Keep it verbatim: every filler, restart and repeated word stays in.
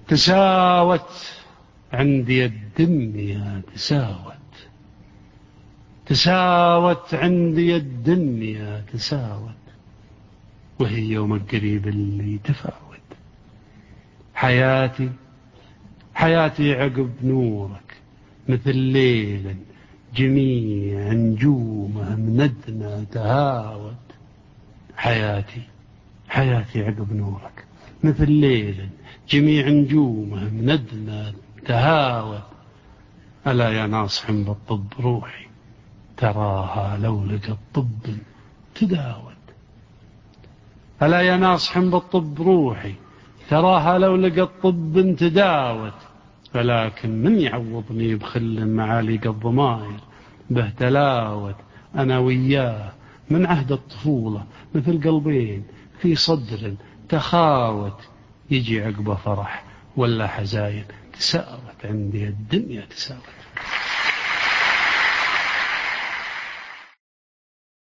تساوت عندي الدنيا تساوت، تساوت عندي الدنيا تساوت، وهي يوم القريب اللي تفاوت. حياتي حياتي عقب نورك مثل ليل جميع نجومه مندنا تهاوت. حياتي حياتي عقب نورك مثل ليل جميع نجومه مندنا تهاوت. ألا يا ناصح بالطب روحي تراها لو لقت طب تداوت. ألا يا ناصح بالطب روحي تراها لو لقت طب تداوت. ولكن من يعوضني بخل معالي الضمائر به تلاوت. أنا وياه من عهد الطفولة مثل قلبين في صدر تخاوت. يجي عقبه فرح ولا حزاين تساوت عندي الدنيا تساوت.